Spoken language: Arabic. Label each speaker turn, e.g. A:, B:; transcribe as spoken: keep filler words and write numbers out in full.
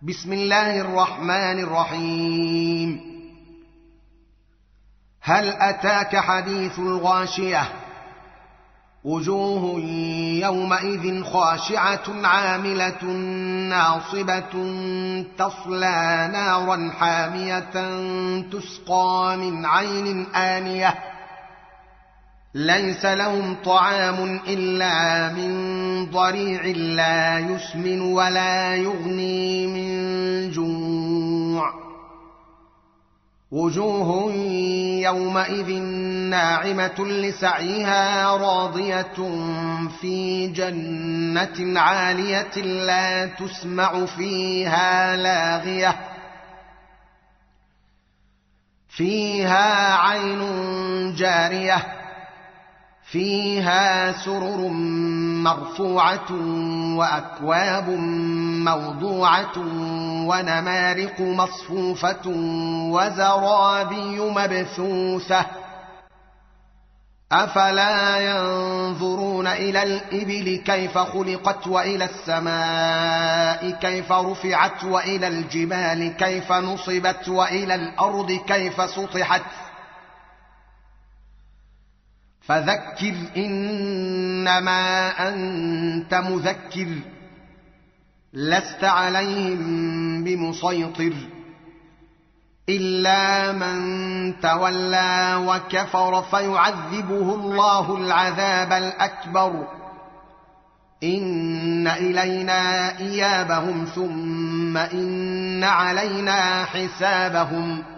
A: بسم الله الرحمن الرحيم. هل أتاك حديث الغاشية؟ وجوه يومئذ خاشعة عاملة ناصبة تصلى نارا حامية تسقى من عين آنية ليس لهم طعام إلا من ضريع لا يسمن ولا يغني من جوع. وجوه يومئذ ناعمة لسعيها راضية في جنة عالية لا تسمع فيها لاغية فيها عين جارية فيها سرر مرفوعة وأكواب موضوعة ونمارق مصفوفة وزرابي مبثوثة أفلا ينظرون إلى الإبل كيف خلقت وإلى السماء كيف رفعت وإلى الجبال كيف نصبت وإلى الأرض كيف سطحت فذكر إنما أنت مذكر لست عليهم بمسيطر إلا من تولى وكفر فيعذبه الله العذاب الأكبر إن إلينا إيابهم ثم إن علينا حسابهم